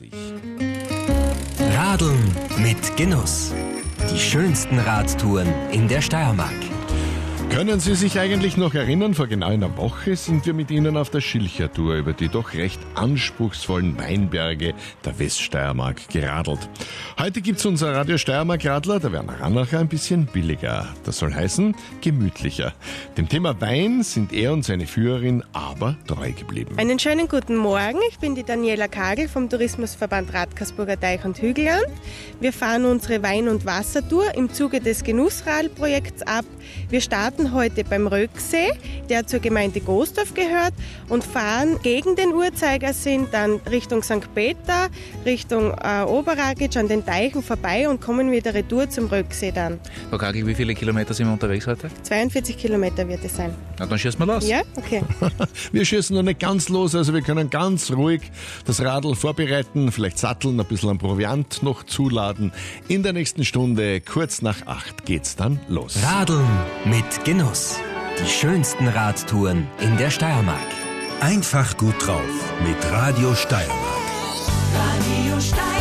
sich. Radeln mit Genuss. Die schönsten Radtouren in der Steiermark. Können Sie sich eigentlich noch erinnern, vor genau einer Woche sind wir mit Ihnen auf der Schilcher-Tour über die doch recht anspruchsvollen Weinberge der Weststeiermark geradelt. Heute gibt's unser Radio Steiermark-Radler, der Werner Rannacher, ein bisschen billiger. Das soll heißen, gemütlicher. Dem Thema Wein sind er und seine Führerin aber treu geblieben. Einen schönen guten Morgen, ich bin die Daniela Kagel vom Tourismusverband Radkersburger Teich und Hügelland. Wir fahren unsere Wein- und Wassertour im Zuge des Genussradlprojekts ab. Wir starten heute beim Röcksee, der zur Gemeinde Gostorf gehört, und fahren gegen den Uhrzeigersinn dann Richtung St. Peter, Richtung Oberragic an den Teichen vorbei und kommen wieder retour zum Röcksee dann. Frau Kagel, wie viele Kilometer sind wir unterwegs heute? 42 Kilometer wird es sein. Na, dann schießen wir los. Ja, okay. Wir schießen noch nicht ganz los, also wir können ganz ruhig das Radl vorbereiten, vielleicht satteln, ein bisschen an Proviant noch zuladen. In der nächsten Stunde, kurz nach 8, geht's dann los. Radeln mit Genuss. Die schönsten Radtouren in der Steiermark. Einfach gut drauf mit Radio Steiermark. Radio Steiermark.